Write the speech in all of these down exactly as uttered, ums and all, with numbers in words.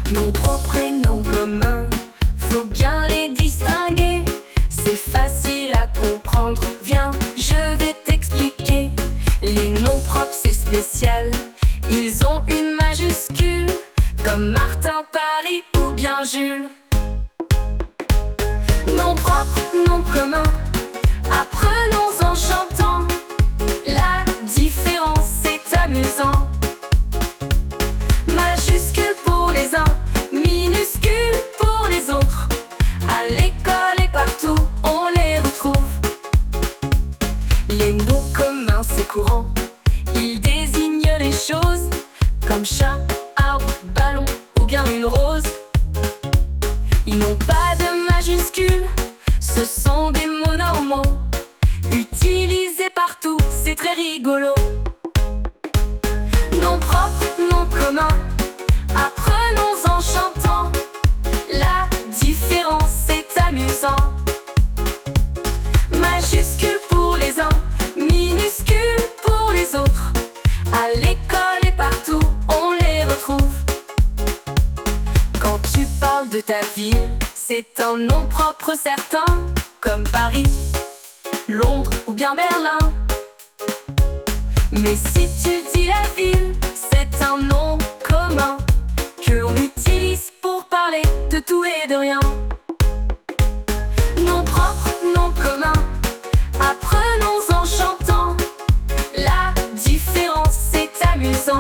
Noms propres et noms communs, faut bien les distinguer. C'est facile à comprendre, viens, je vais t'expliquer. Les noms propres c'est spécial, ils ont une majuscule, comme Martin, Paris ou bien Jules. Noms propres, noms communs, apprenons en chantant. La différence est amusant. Majuscule pour les uns, minuscule pour les autres. À l'école et partout, on les retrouve. Les noms communs c'est courant, ils désignent les choses, comme chat, arbre, ballon ou bien une rose. Ils n'ont pas de majuscule, ce sont des mots normaux, utilisés partout, c'est très rigolo. Noms propres, noms communs, apprenons en chantant. La différence est amusant. Majuscule pour les uns, minuscule pour les autres. À l'école et partout, on les retrouve. Quand tu parles de ta ville, c'est un nom propre certain, comme Paris, Londres ou bien Berlin. Mais si tu dis la ville, c'est un nom commun que l'on utilise pour parler de tout et de rien. Noms propres, noms communs, apprenons en chantant. La différence c'est amusant.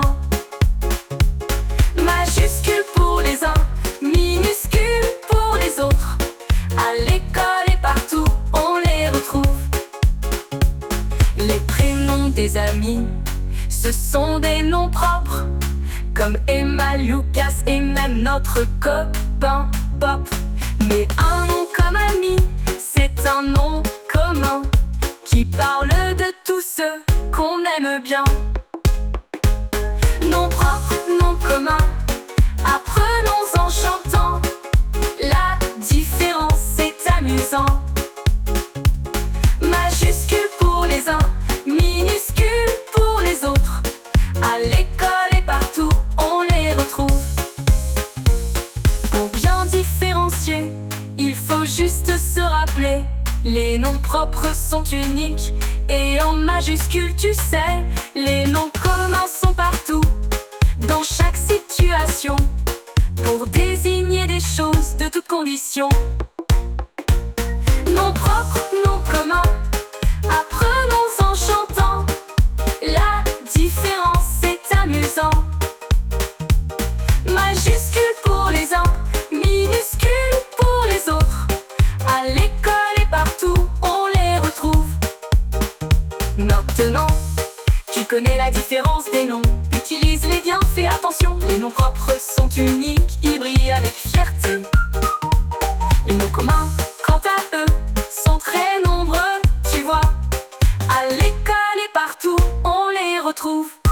Majuscule pour les uns, minuscule pour les autres. À l'école et partout, on les retrouve. Les prénoms des amis, ce sont des noms propres, comme Emma, Lucas et même notre copain Pop. Mais un nom comme ami, c'est un nom commun qui parle de tous ceux qu'on aime bien. Noms propres, noms communs, apprenons en chantant. La différence c'est amusant. Majuscule pour les uns, minuscule pour les autres. À l'école et partout, on les retrouve. Pour bien différencier, il faut juste se rappeler, les noms propres sont uniques et en majuscule tu sais. Les noms communs sont partout, dans chaque situation, pour désigner des choses de toutes conditions. Noms propres, noms communs, apprenons en chantant. La différence c'est amusant. Majuscule pour les uns, minuscule pour les autres. À l'école et partout, on les retrouve. Maintenant, tu connais la différence des noms, utilise-les bien, fais attention. Les noms propres sont uniques, ils brillent avec fierté. Les noms communs, quant à eux, sont très nombreux, tu vois. À l'école et partout, on les retrouve.